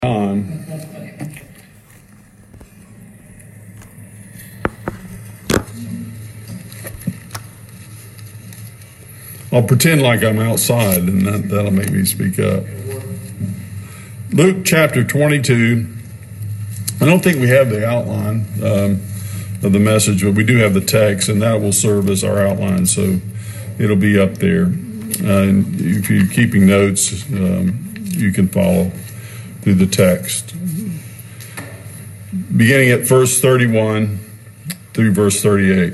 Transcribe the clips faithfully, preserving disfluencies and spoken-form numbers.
on. I'll pretend like I'm outside, and that, that'll make me speak up. Luke chapter twenty-two. I don't think we have the outline um, of the message, but we do have the text, and that will serve as our outline, so it'll be up there. Uh, and if you're keeping notes, um, you can follow through the text. Beginning at verse thirty-one through verse thirty-eight.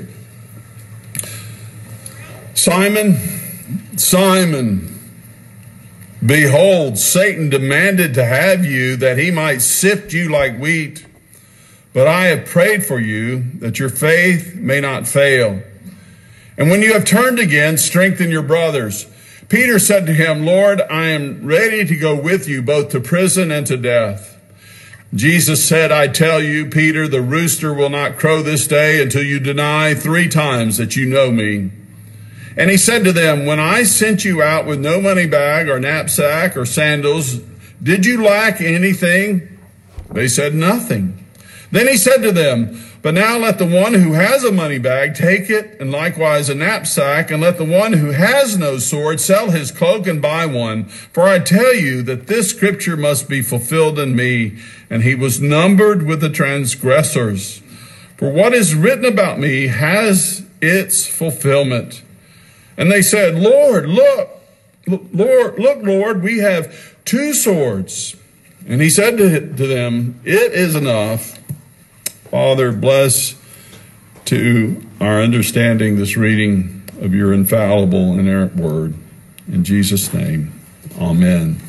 Simon, Simon, behold, Satan demanded to have you that he might sift you like wheat. But I have prayed for you that your faith may not fail. And when you have turned again, strengthen your brothers. Peter said to him, Lord, I am ready to go with you both to prison and to death. Jesus said, I tell you, Peter, the rooster will not crow this day until you deny three times that you know me. And he said to them, when I sent you out with no money bag or knapsack or sandals, did you lack anything? They said nothing. Then he said to them, but now let the one who has a money bag take it, and likewise a knapsack, and let the one who has no sword sell his cloak and buy one. For I tell you that this scripture must be fulfilled in me. And he was numbered with the transgressors. For what is written about me has its fulfillment. And they said, Lord, look, Lord, look, Lord, we have two swords. And he said to, to them, it is enough. Father, bless to our understanding this reading of your infallible and inerrant word. In Jesus' name, amen.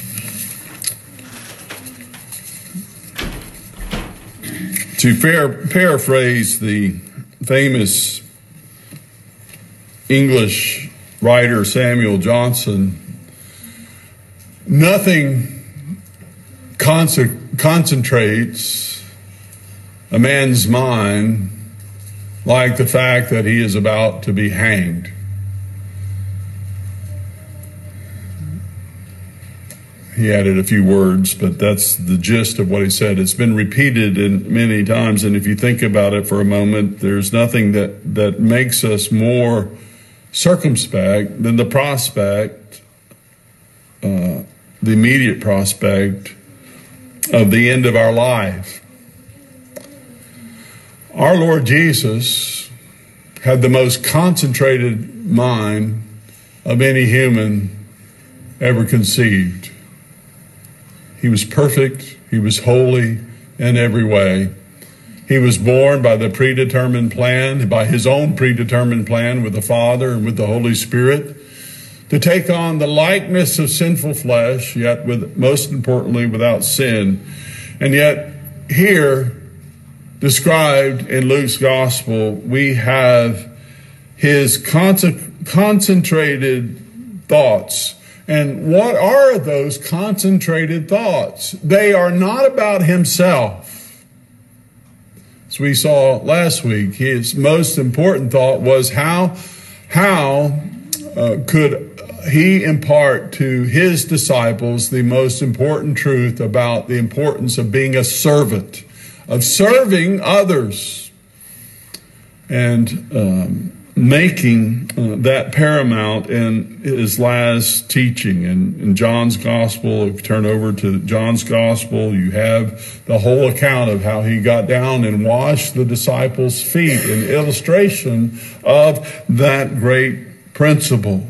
To par- paraphrase the famous English writer Samuel Johnson, nothing con- concentrates a man's mind like the fact that he is about to be hanged. He added a few words, but that's the gist of what he said. It's been repeated in many times, and if you think about it for a moment, there's nothing that, that makes us more circumspect than the prospect, uh, the immediate prospect of the end of our life. Our Lord Jesus had the most concentrated mind of any human ever conceived. He was perfect. He was holy in every way. He was born by the predetermined plan, by his own predetermined plan with the Father and with the Holy Spirit, to take on the likeness of sinful flesh, yet with, most importantly, without sin. And yet here, described in Luke's gospel, we have his con- concentrated thoughts. And what are those concentrated thoughts? They are not about himself. As we saw last week, his most important thought was how, how uh, could he impart to his disciples the most important truth about the importance of being a servant, of serving others, and um, making uh, that paramount in his last teaching. And in John's gospel, if you turn over to John's gospel, you have the whole account of how he got down and washed the disciples' feet, an illustration of that great principle.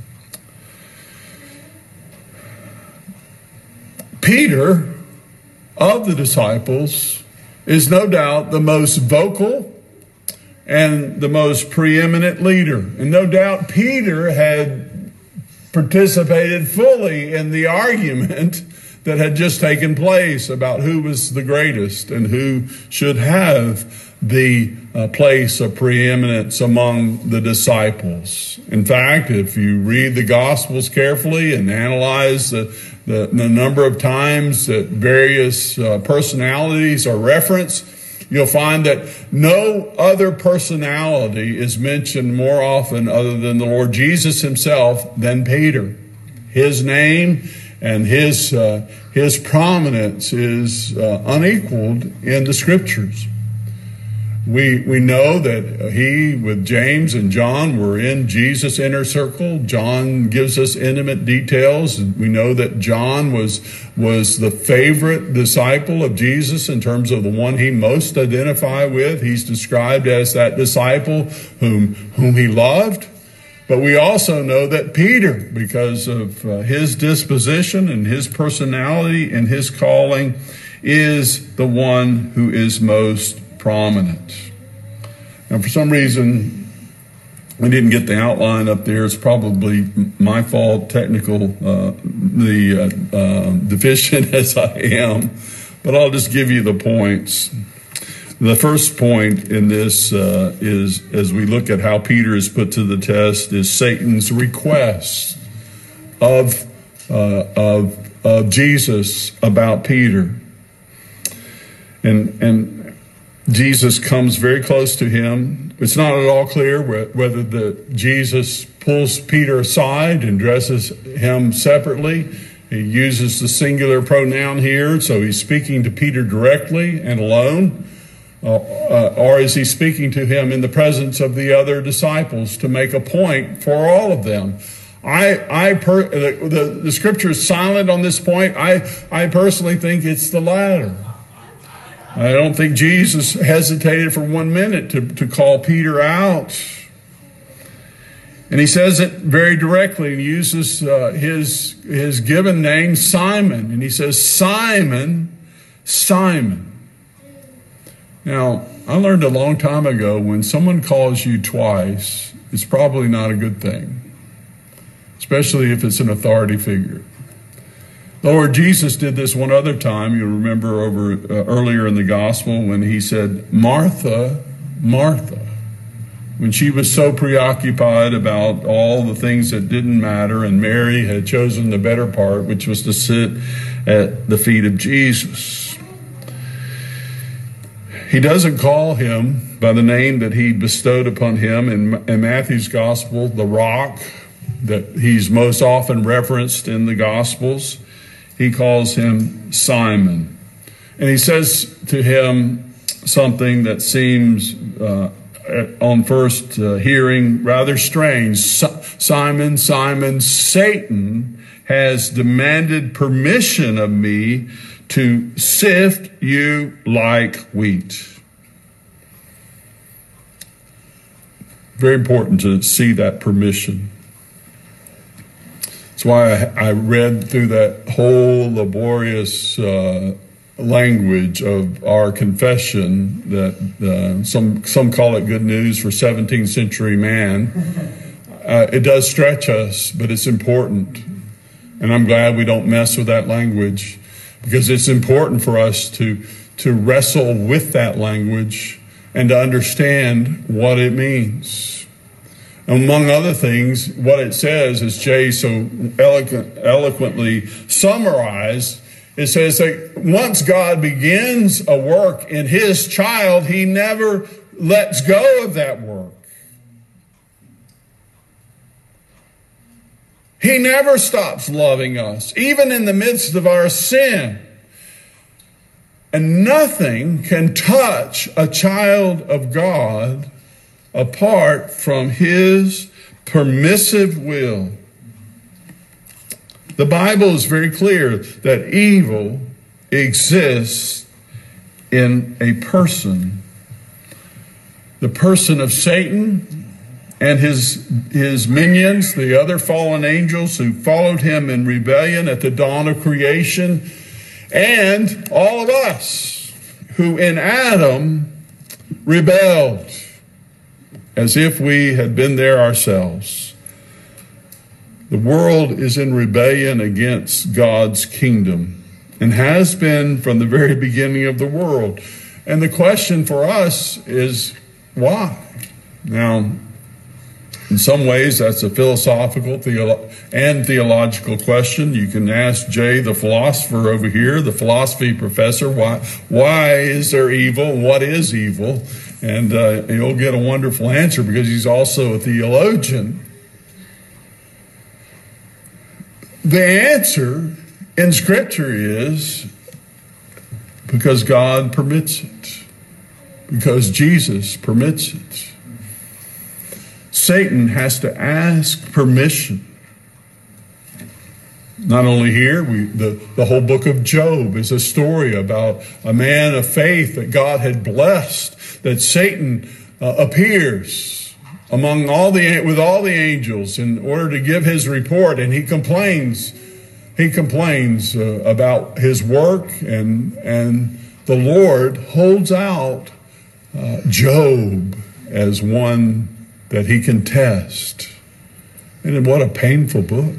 Peter, of the disciples, is no doubt the most vocal and the most preeminent leader. And no doubt Peter had participated fully in the argument that had just taken place about who was the greatest and who should have the uh, place of preeminence among the disciples. In fact, if you read the Gospels carefully and analyze the, the, the number of times that various uh, personalities are referenced, you'll find that no other personality is mentioned more often other than the Lord Jesus himself than Peter. His name and his uh, his prominence is uh, unequaled in the Scriptures. We we know that he, with James and John, were in Jesus' inner circle. John gives us intimate details. We know that John was was the favorite disciple of Jesus in terms of the one he most identified with. He's described as that disciple whom whom he loved. But we also know that Peter, because of uh, his disposition and his personality and his calling, is the one who is most prominent. Now, for some reason, I didn't get the outline up there. It's probably my fault, technical, uh, the uh, uh, deficient as I am. But I'll just give you the points. The first point in this uh, is, as we look at how Peter is put to the test, is Satan's request of uh, of of Jesus about Peter. And and Jesus comes very close to him. It's not at all clear whether the Jesus pulls Peter aside and addresses him separately. He uses the singular pronoun here, so he's speaking to Peter directly and alone. Uh, uh, or is he speaking to him in the presence of the other disciples to make a point for all of them? I, I per, the, the, the Scripture is silent on this point. I, I personally think it's the latter. I don't think Jesus hesitated for one minute to, to call Peter out. And he says it very directly. He uses uh, his, his given name, Simon. And he says, Simon, Simon. Now, I learned a long time ago, when someone calls you twice, it's probably not a good thing, especially if it's an authority figure. The Lord Jesus did this one other time. You'll remember over uh, earlier in the gospel when he said, Martha, Martha, when she was so preoccupied about all the things that didn't matter, and Mary had chosen the better part, which was to sit at the feet of Jesus. He doesn't call him by the name that he bestowed upon him in, in Matthew's gospel, the rock, that he's most often referenced in the gospels. He calls him Simon. And he says to him something that seems uh, on first uh, hearing rather strange. Simon, Simon, Satan has demanded permission of me to sift you like wheat. Very important to see that permission. That's why I, I read through that whole laborious uh, language of our confession that uh, some some call it good news for seventeenth century man. Uh, it does stretch us, but it's important. And I'm glad we don't mess with that language, because it's important for us to, to wrestle with that language and to understand what it means. Among other things, what it says, as Jay so eloquent, eloquently summarized, it says that once God begins a work in his child, he never lets go of that work. He never stops loving us, even in the midst of our sin. And nothing can touch a child of God apart from his permissive will. The Bible is very clear that evil exists in a person. The person of Satan and his his minions, the other fallen angels who followed him in rebellion at the dawn of creation, and all of us who in Adam rebelled as if we had been there ourselves. The world is in rebellion against God's kingdom and has been from the very beginning of the world. And the question for us is, why? Now, in some ways, that's a philosophical theolo- and theological question. You can ask Jay, the philosopher over here, the philosophy professor, why why is there evil? What is evil? And uh, you'll get a wonderful answer, because he's also a theologian. The answer in Scripture is because God permits it, because Jesus permits it. Satan has to ask permission. Not only here, we, the, the whole book of Job is a story about a man of faith that God had blessed, that Satan uh, appears among all the with all the angels in order to give his report, and he complains. He complains uh, about his work, and and the Lord holds out uh, Job as one that he can test. And what a painful book.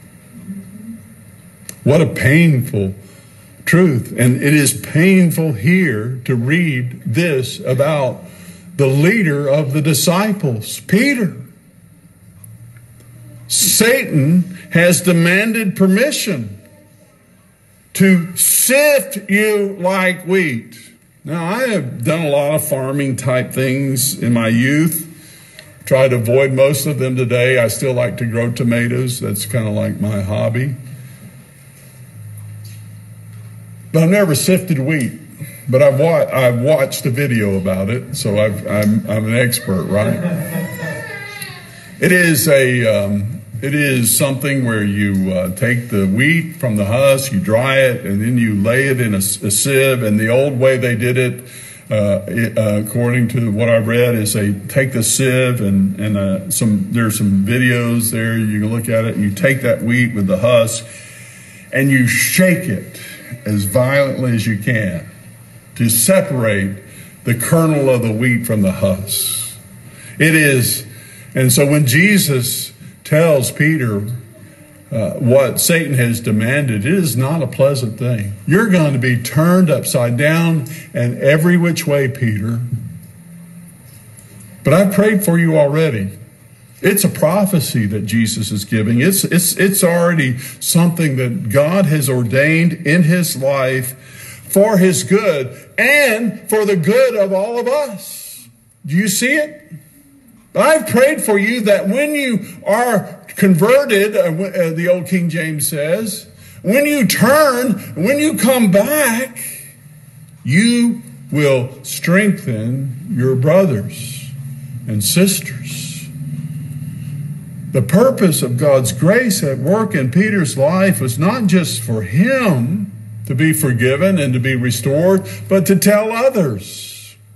What a painful truth. And it is painful here to read this about the leader of the disciples, Peter. Satan has demanded permission to sift you like wheat. Now, I have done a lot of farming type things in my youth. Try to avoid most of them today. I still like to grow tomatoes. That's kind of like my hobby. But I've never sifted wheat. But I've, wa- I've watched a video about it, so I've, I'm, I'm an expert, right? It is a um, it is something where you uh, take the wheat from the husk, you dry it, and then you lay it in a, a sieve. And the old way they did it, uh, it uh, according to what I read, is they take the sieve and and uh, some there's some videos there you can look at it. And you take that wheat with the husk, and you shake it as violently as you can to separate the kernel of the wheat from the husk. It is, and so when Jesus tells Peter uh, what Satan has demanded, it is not a pleasant thing. You're going to be turned upside down and every which way, Peter. But I've prayed for you already. It's a prophecy that Jesus is giving. It's, it's, it's already something that God has ordained in his life for his good and for the good of all of us. Do you see it? I've prayed for you that when you are converted, uh, the old King James says, when you turn, when you come back, you will strengthen your brothers and sisters. The purpose of God's grace at work in Peter's life was not just for him to be forgiven and to be restored, but to tell others.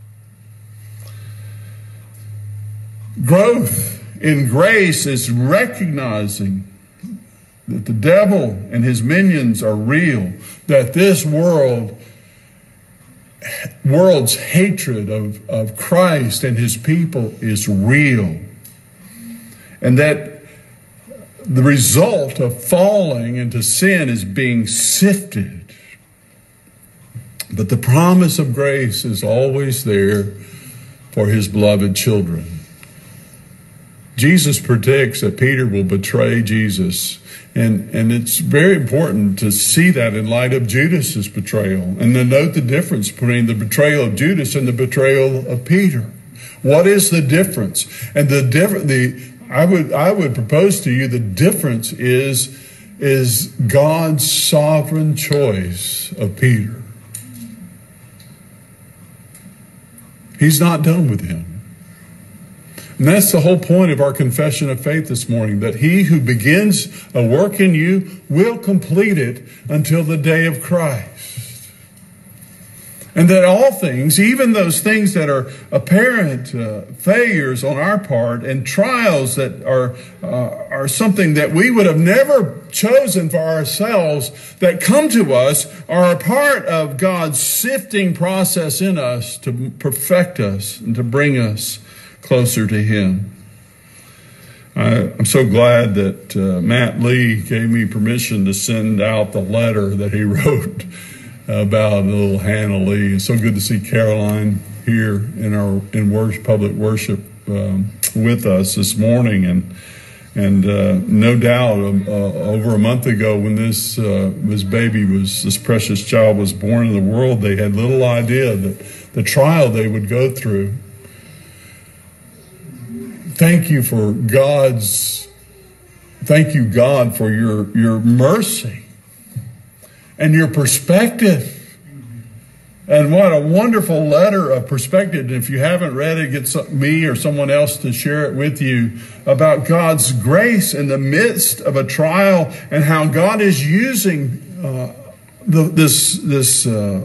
Growth in grace is recognizing that the devil and his minions are real, that this world, world's hatred of, of Christ and his people is real, and that the result of falling into sin is being sifted. But the promise of grace is always there for his beloved children. Jesus predicts that Peter will betray Jesus. And, and it's very important to see that in light of Judas's betrayal and to note the difference between the betrayal of Judas and the betrayal of Peter. What is the difference? And the different, the I would I would propose to you the difference is is God's sovereign choice of Peter. He's not done with him. And that's the whole point of our confession of faith this morning, that he who begins a work in you will complete it until the day of Christ. And that all things, even those things that are apparent uh, failures on our part and trials that are, uh, are something that we would have never chosen for ourselves, that come to us, are a part of God's sifting process in us to perfect us and to bring us closer to him. I, I'm so glad that uh, Matt Lee gave me permission to send out the letter that he wrote about little Hannah Lee. It's so good to see Caroline here in our in worship, public worship um, with us this morning. And and uh, no doubt uh, over a month ago when this uh, this baby was, this precious child was born in the world, they had little idea that the trial they would go through. Thank you for God's, thank you, God, for your, your mercy. and your perspective. And what a wonderful letter of perspective. If you haven't read it, get some, me or someone else to share it with you about God's grace in the midst of a trial and how God is using uh, the, this, this uh,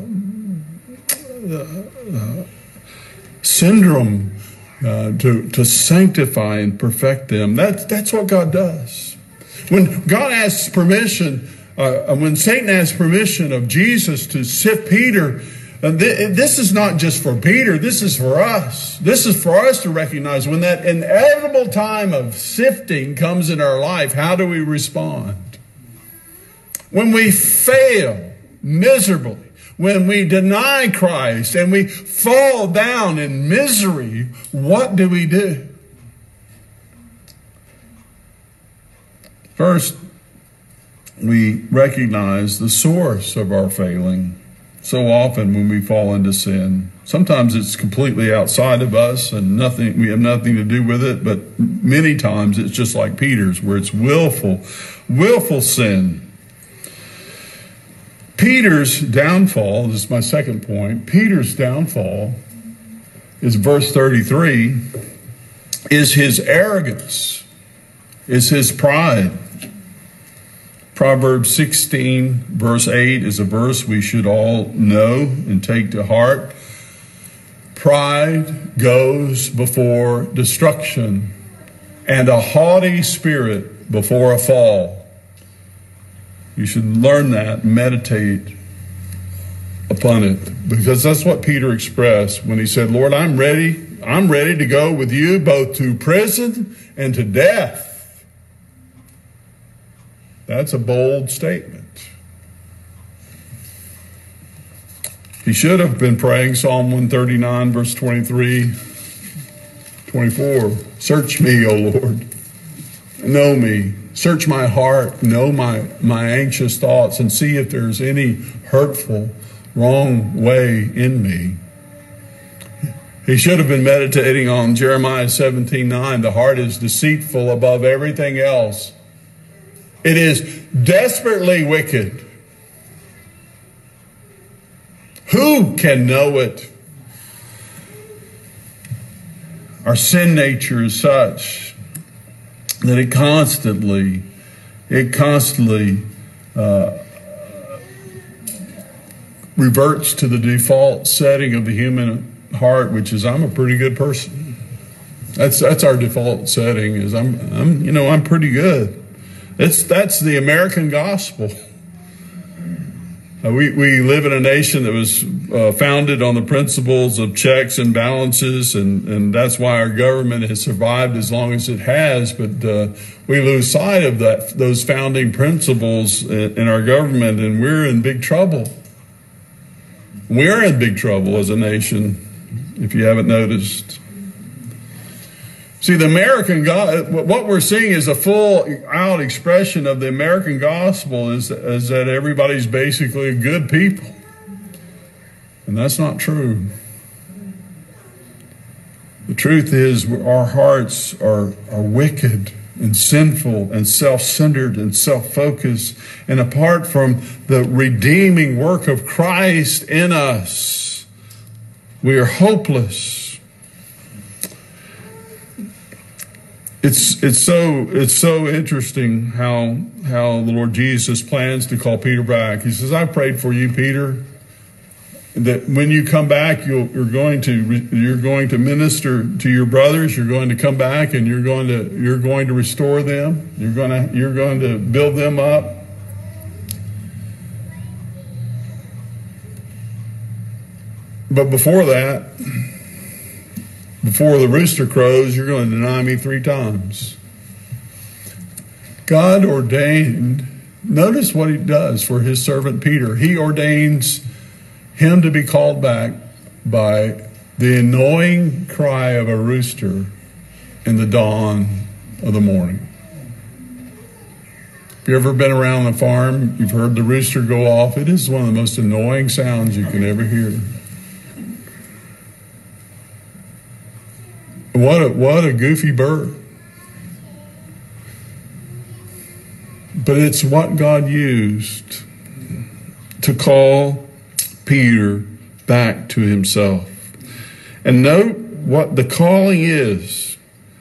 uh, syndrome uh, to, to sanctify and perfect them. That, that's what God does. When God asks permission, uh, when Satan asks permission of Jesus to sift Peter, and th- this is not just for Peter, this is for us. This is for us to recognize when that inevitable time of sifting comes in our life, how do we respond? When we fail miserably, when we deny Christ and we fall down in misery, what do we do? First, we recognize the source of our failing. So often when we fall into sin, sometimes it's completely outside of us and nothing, we have nothing to do with it, but many times it's just like Peter's, where it's willful, willful sin. Peter's downfall, this is my second point, Peter's downfall is verse thirty-three, is his arrogance, is his pride. Proverbs sixteen, verse eight is a verse we should all know and take to heart. Pride goes before destruction, and a haughty spirit before a fall. You should learn that, meditate upon it, because that's what Peter expressed when he said, Lord, I'm ready. I'm ready to go with you both to prison and to death. That's a bold statement. He should have been praying Psalm one thirty-nine, verse twenty-three, twenty-four. Search me, O Lord. Know me. Search my heart. Know my, my anxious thoughts and see if there's any hurtful, wrong way in me. He should have been meditating on Jeremiah seventeen nine. The heart is deceitful above everything else. It is desperately wicked. Who can know it? Our sin nature is such that it constantly, it constantly uh, reverts to the default setting of the human heart, which is I'm a pretty good person. That's that's our default setting. Is I'm I'm you know I'm pretty good. It's, that's the American gospel. Uh, we, we live in a nation that was uh, founded on the principles of checks and balances, and, and that's why our government has survived as long as it has. But uh, we lose sight of that, those founding principles in, in our government, and we're in big trouble. We're in big trouble as a nation, if you haven't noticed. See, the American God, what we're seeing is a full-out expression of the American gospel is, is that everybody's basically good people. And that's not true. The truth is our hearts are, are wicked and sinful and self-centered and self-focused. And apart from the redeeming work of Christ in us, we are hopeless. It's it's so it's so interesting how how the Lord Jesus plans to call Peter back. He says, "I prayed for you, Peter, that when you come back, you'll, you're going to you're going to minister to your brothers. You're going to come back, and you're going to you're going to restore them. You're going to you're going to build them up." But before that, before the rooster crows, you're going to deny me three times. God ordained, notice what he does for his servant Peter. He ordains him to be called back by the annoying cry of a rooster in the dawn of the morning. If you've ever been around the farm, you've heard the rooster go off. It is one of the most annoying sounds you can ever hear. What a, what a goofy bird. But it's what God used to call Peter back to himself. And note what the calling is.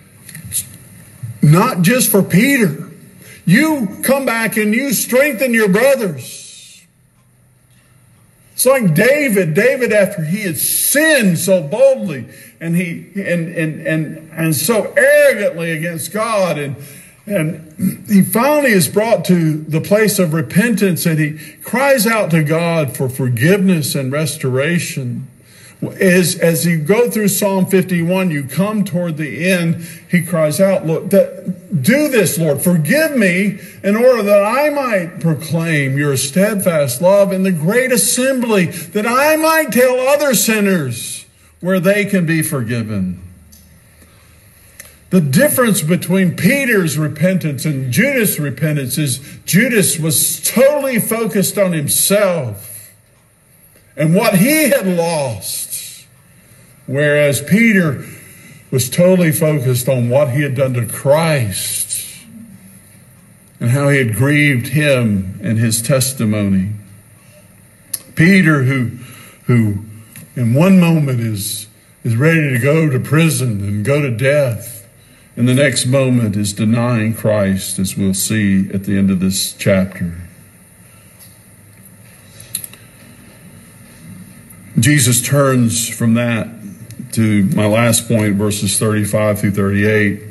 Not just for Peter. You come back and you strengthen your brothers. It's like David. David, after he had sinned so boldly and he and and and, and so arrogantly against God, and and he finally is brought to the place of repentance, and he cries out to God for forgiveness and restoration. As, as you go through Psalm fifty-one, you come toward the end, he cries out, "Look, that, do this, Lord, forgive me in order that I might proclaim your steadfast love in the great assembly, that I might tell other sinners where they can be forgiven." The difference between Peter's repentance and Judas' repentance is Judas was totally focused on himself and what he had lost, whereas Peter was totally focused on what he had done to Christ and how he had grieved him and his testimony. Peter, who, who in one moment is, is ready to go to prison and go to death, and the next moment is denying Christ, as we'll see at the end of this chapter. Jesus turns from that to my last point, verses thirty-five through thirty-eight.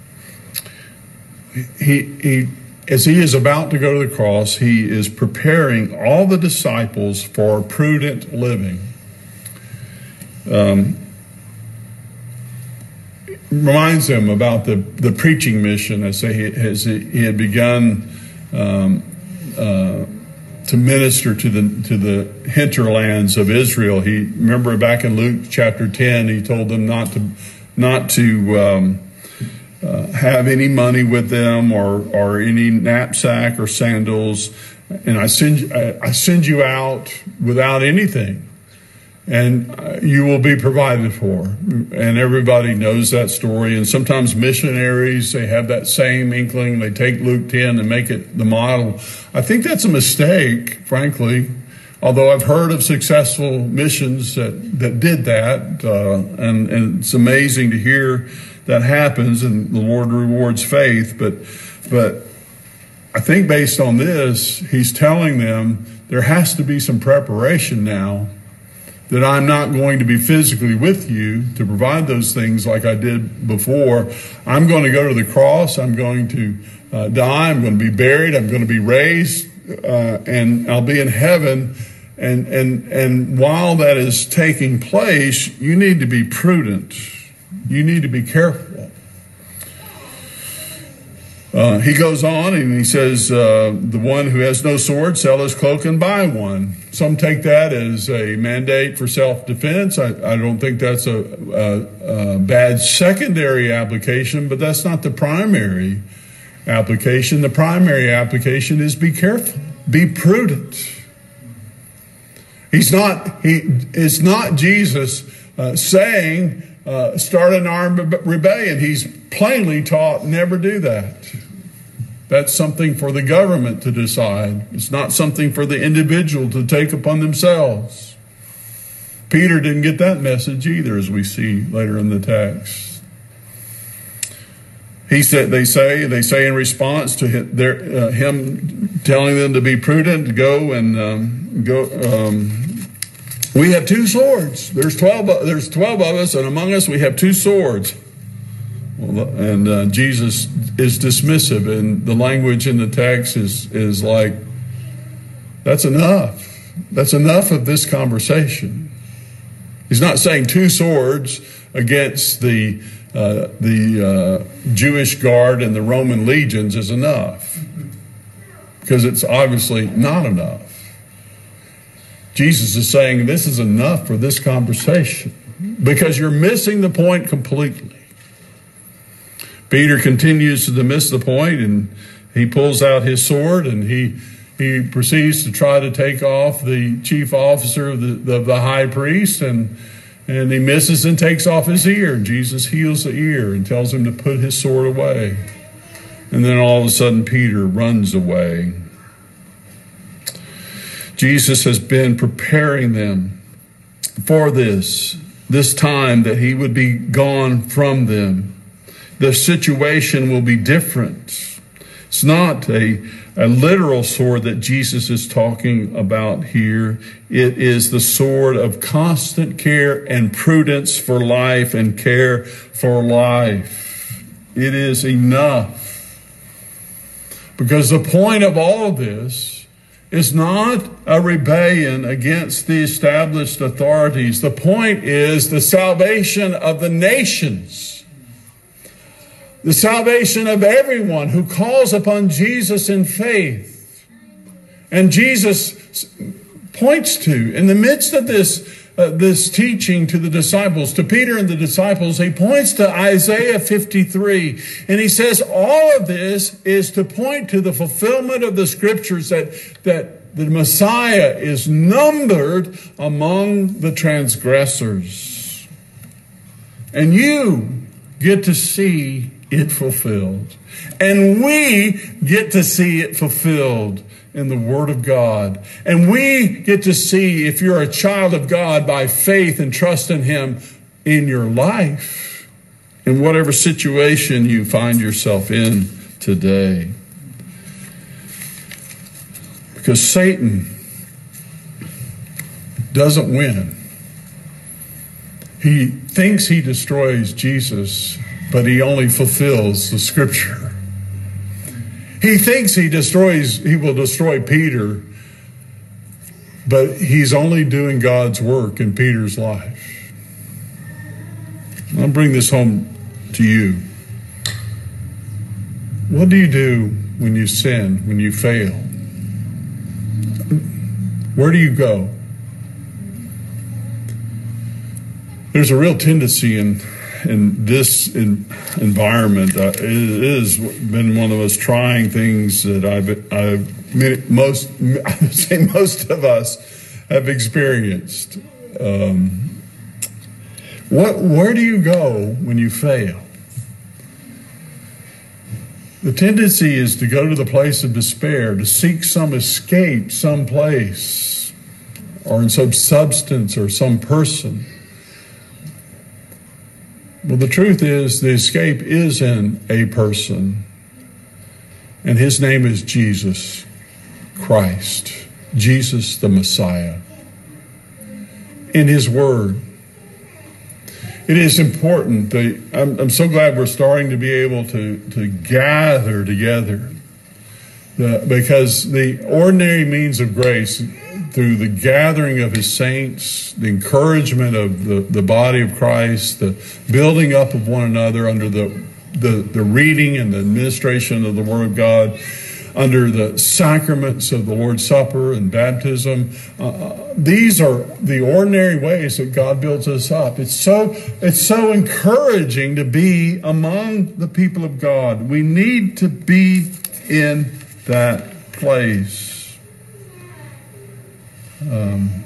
He, he, as he is about to go to the cross, he is preparing all the disciples for prudent living. Um, reminds them about the, the preaching mission as, they, as he had begun um, uh, to minister to the to the hinterlands of Israel. He remember back in Luke chapter ten, he told them not to not to um, uh, have any money with them or or any knapsack or sandals, and I send I, I send you out without anything, and you will be provided for. And everybody knows that story. And sometimes missionaries, they have that same inkling. They take Luke ten and make it the model. I think that's a mistake, frankly, although I've heard of successful missions that, that did that. Uh, and, and it's amazing to hear that happens, and the Lord rewards faith. But, but I think based on this, he's telling them there has to be some preparation now, that I'm not going to be physically with you to provide those things like I did before. I'm going to go to the cross. I'm going to uh, die. I'm going to be buried. I'm going to be raised, uh, and I'll be in heaven. And and and while that is taking place, you need to be prudent. You need to be careful. Uh, he goes on and he says, uh, the one who has no sword, sell his cloak and buy one. Some take that as a mandate for self-defense. I, I don't think that's a, a, a bad secondary application, but that's not the primary application. The primary application is be careful, be prudent. He's not, he, it's not Jesus uh, saying, uh, start an armed rebellion. He's plainly taught, never do that. That's something for the government to decide. It's not something for the individual to take upon themselves. Peter didn't get that message either, as we see later in the text. He said, they say, they say in response to him, their, uh, him telling them to be prudent, to go and um, go. Um, we have two swords. There's twelve. There's twelve of us, and among us we have two swords. Well, and uh, Jesus is dismissive, and the language in the text is is like, that's enough. That's enough of this conversation. He's not saying two swords against the uh, the uh, Jewish guard and the Roman legions is enough, because it's obviously not enough. Jesus is saying this is enough for this conversation, because you're missing the point completely. Peter continues to miss the point, and he pulls out his sword, and he he proceeds to try to take off the chief officer of the, of the high priest, and and he misses and takes off his ear. Jesus heals the ear and tells him to put his sword away. And then all of a sudden, Peter runs away. Jesus has been preparing them for this, this time that he would be gone from them. The situation will be different. It's not a, a literal sword that Jesus is talking about here. It is the sword of constant care and prudence for life and care for life. It is enough. Because the point of all of this is not a rebellion against the established authorities. The point is the salvation of the nations. The salvation of everyone who calls upon Jesus in faith. And Jesus points to, in the midst of this, uh, this teaching to the disciples, to Peter and the disciples, he points to Isaiah fifty-three. And he says all of this is to point to the fulfillment of the scriptures that, that the Messiah is numbered among the transgressors. And you get to see it fulfilled. And we get to see it fulfilled in the Word of God. And we get to see, if you're a child of God, by faith and trust in Him in your life, in whatever situation you find yourself in today. Because Satan doesn't win. He thinks he destroys Jesus, but he only fulfills the scripture. He thinks he destroys, he will destroy Peter, but he's only doing God's work in Peter's life. I'll bring this home to you. What do you do when you sin, when you fail? Where do you go? There's a real tendency in in this in, environment. Uh, it has been one of the most trying things that I've, I've most, I would say most of us have experienced. Um, what, where do you go when you fail? The tendency is to go to the place of despair, to seek some escape someplace, or in some substance or some person. Well, the truth is, the escape is in a person, and his name is Jesus Christ, Jesus the Messiah. In his Word, it is important that I'm, I'm so glad we're starting to be able to, to gather together, the, because the ordinary means of grace, through the gathering of his saints, the encouragement of the, the body of Christ, the building up of one another under the, the, the reading and the administration of the Word of God, under the sacraments of the Lord's Supper and baptism. Uh, these are the ordinary ways that God builds us up. It's so, it's so encouraging to be among the people of God. We need to be in that place. Um,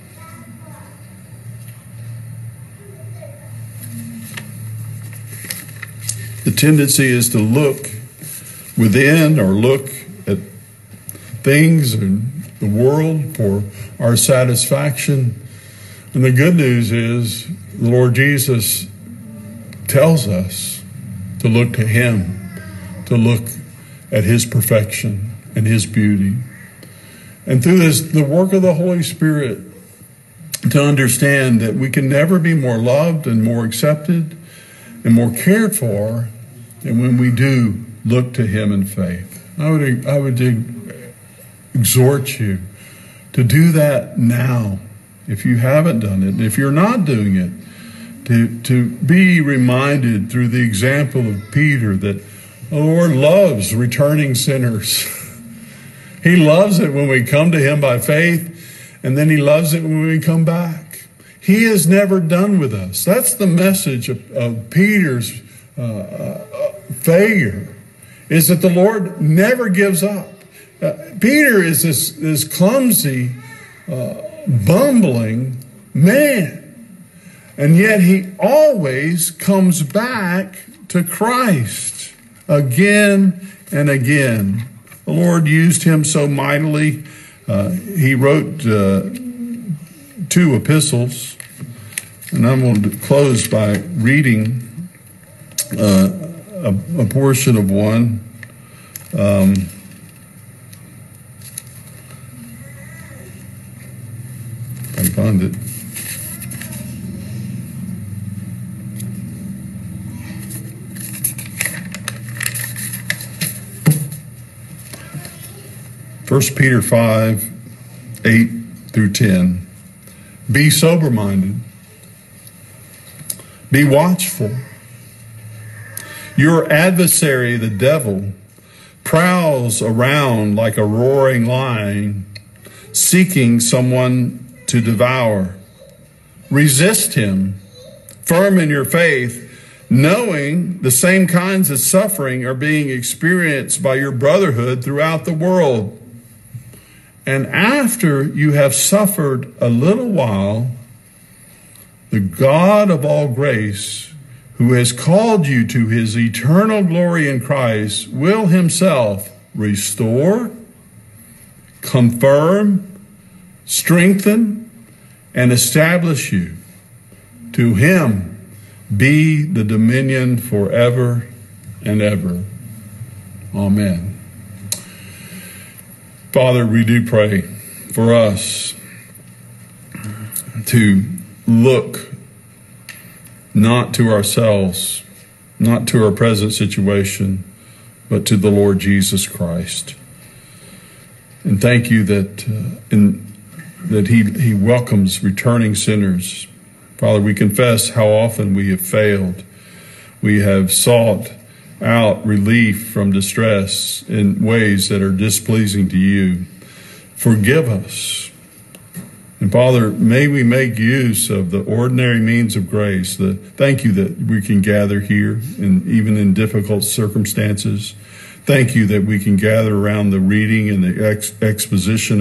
the tendency is to look within or look at things in the world for our satisfaction. And the good news is the Lord Jesus tells us to look to Him, to look at His perfection and His beauty. And through this, the work of the Holy Spirit, to understand that we can never be more loved and more accepted and more cared for than when we do look to Him in faith. I would, I would exhort you to do that now, if you haven't done it. And if you're not doing it, to, to be reminded through the example of Peter that the Lord loves returning sinners. He loves it when we come to Him by faith, and then He loves it when we come back. He is never done with us. That's the message of, of Peter's uh, uh, failure, is that the Lord never gives up. Uh, Peter is this, this clumsy, uh, bumbling man, and yet he always comes back to Christ again and again. The Lord used him so mightily Uh, he wrote uh, two epistles, and I'm going to close by reading uh, a, a portion of one. Um, if I can find it. First Peter five, eight through ten. Be sober-minded. Be watchful. Your adversary, the devil, prowls around like a roaring lion, seeking someone to devour. Resist him, firm in your faith, knowing the same kinds of suffering are being experienced by your brotherhood throughout the world. And after you have suffered a little while, the God of all grace, who has called you to his eternal glory in Christ, will himself restore, confirm, strengthen, and establish you. To him be the dominion forever and ever. Amen. Father, we do pray for us to look not to ourselves, not to our present situation, but to the Lord Jesus Christ. And thank you that uh, in, that he, he welcomes returning sinners. Father, we confess how often we have failed. We have sought out relief from distress in ways that are displeasing to you. Forgive us. And Father, may we make use of the ordinary means of grace. The, thank you that we can gather here, and even in difficult circumstances. Thank you that we can gather around the reading and the ex- exposition